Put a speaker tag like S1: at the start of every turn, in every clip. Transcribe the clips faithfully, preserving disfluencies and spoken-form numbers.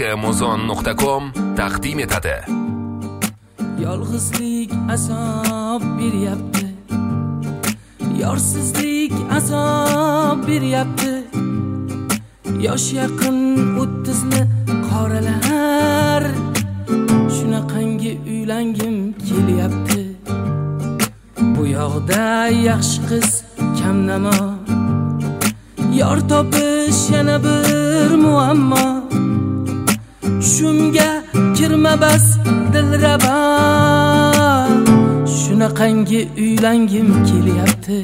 S1: amazon nuqta com taqdim etadi.
S2: Yolg'izlik azob beryapti, yorsizlik azob beryapti. Yosh yaqin o'ttizni qoralar, shunaqangi uylangim kelyapti. Bu yoqda yaxshi qiz kamnamo, yor topish yana bir muammo. Tushimga kirma bas dilrabo, shunaqangi uylangim kelyapti.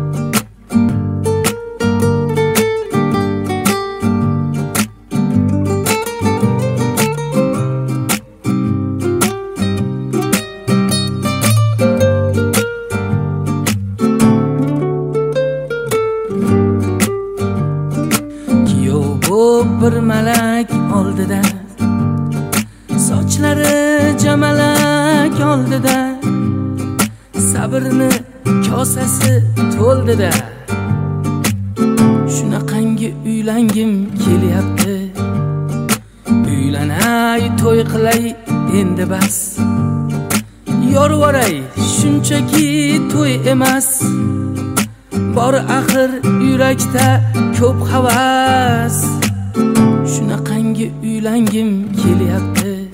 S2: Bir malak oldida, sochlari jamalak oldida, sabrni kosasi to'ldida. Shunaqangi uylangim kelyapti. Uylanay, to'y qilay endi bas. Yorvoray, shunchaki to'y emas. Bor axir yurakda ko'p havas. Shunaqangi uylangim kelyapti.